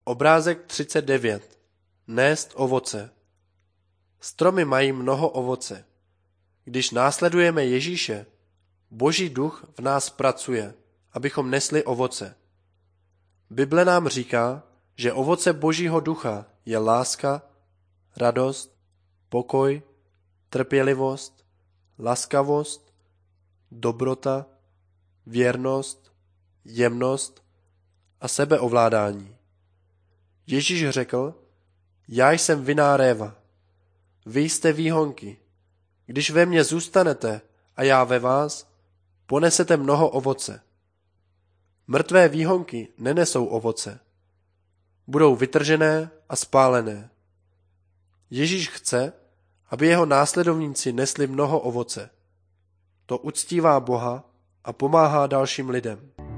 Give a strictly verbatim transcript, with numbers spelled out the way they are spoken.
Obrázek třicet devět. Nést ovoce. Stromy mají mnoho ovoce. Když následujeme Ježíše, Boží duch v nás pracuje, abychom nesli ovoce. Bible nám říká, že ovoce Božího ducha je láska, radost, pokoj, trpělivost, laskavost, dobrota, věrnost, jemnost a sebeovládání. Ježíš řekl, já jsem vinná réva, vy jste výhonky. Když ve mně zůstanete a já ve vás, ponesete mnoho ovoce. Mrtvé výhonky nenesou ovoce. Budou vytržené a spálené. Ježíš chce, aby jeho následovníci nesli mnoho ovoce. To uctívá Boha a pomáhá dalším lidem.